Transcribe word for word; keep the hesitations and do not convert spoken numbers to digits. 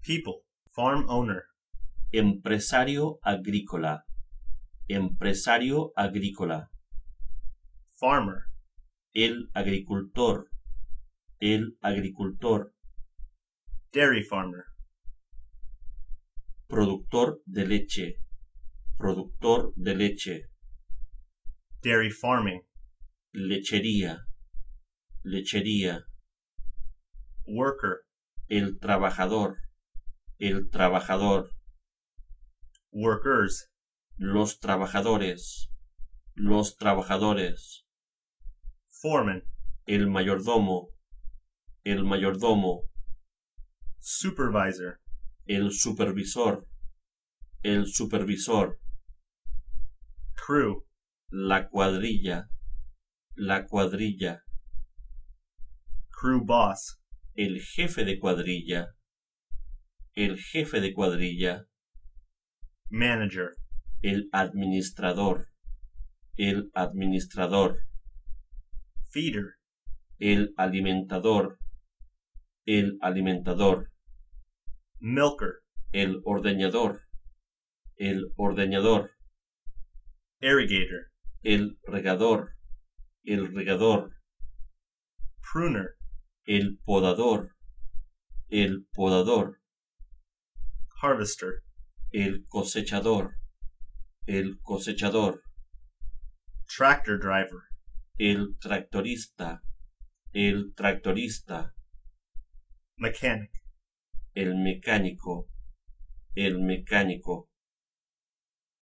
People, farm owner. Empresario agrícola. Empresario agrícola. Farmer, El agricultor. El agricultor. dairy farmer. Productor de leche. Productor de leche. Dairy farming. Lechería. Lechería. Worker, El trabajador. El trabajador. workers. Los trabajadores. Los trabajadores. Foreman, El mayordomo. El mayordomo. supervisor. El supervisor. El supervisor. Crew, La cuadrilla. La cuadrilla. crew boss. El jefe de cuadrilla. El jefe de cuadrilla. Manager, El administrador. El administrador. feeder. El alimentador. El alimentador. Milker, El ordeñador. El ordeñador. irrigator. El regador. El regador. Pruner, El podador. El podador. harvester. El cosechador. El cosechador. Tractor driver. El tractorista. El tractorista. Mechanic, El mecánico. El mecánico.